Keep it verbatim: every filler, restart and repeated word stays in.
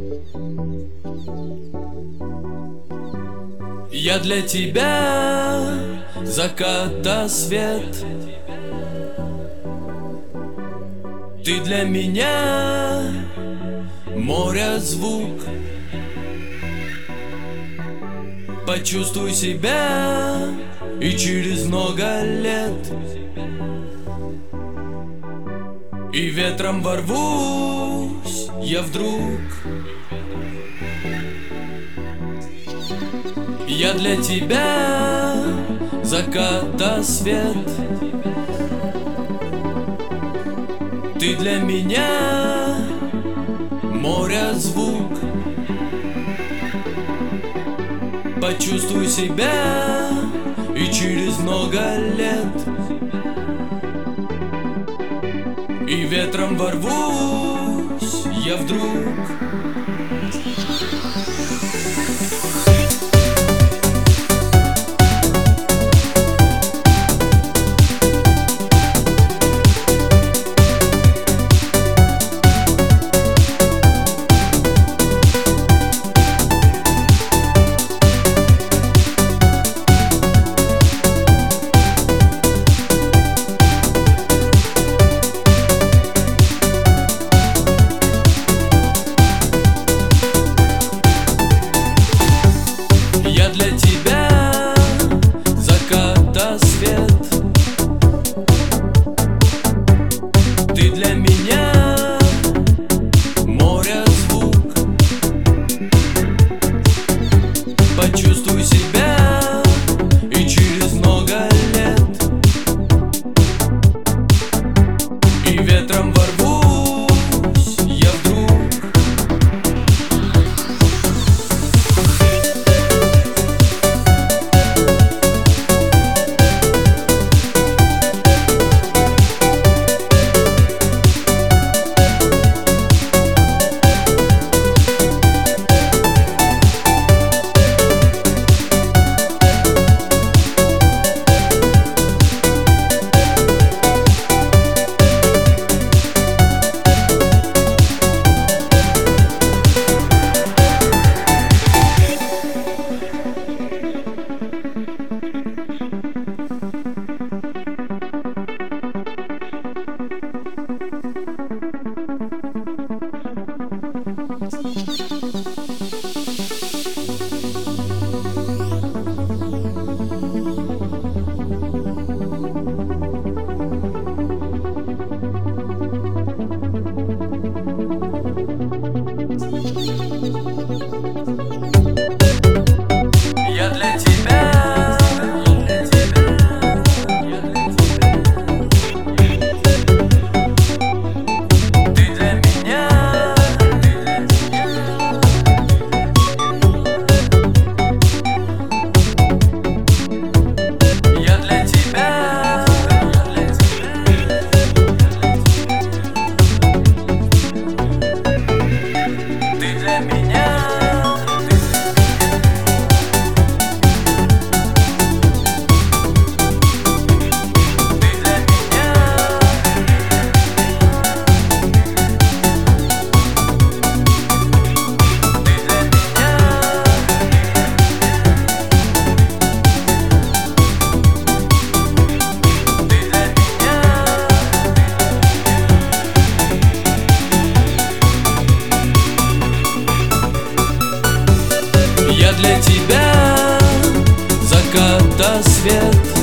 Я для тебя заката свет, ты для меня моря звук. Почувствуй себя и через много лет, и ветром ворвусь я вдруг. Я для тебя заката свет, ты для меня моря звук. Почувствуй себя и через много лет, и ветром ворвусь я вдруг. Для тебя заката свет, ты для меня моря звук. Почувствуй себя и через много лет, и ветром ворвусь я вдруг. Я для тебя, ты для меня, я для тебя, ты для меня. Я для тебя заката свет,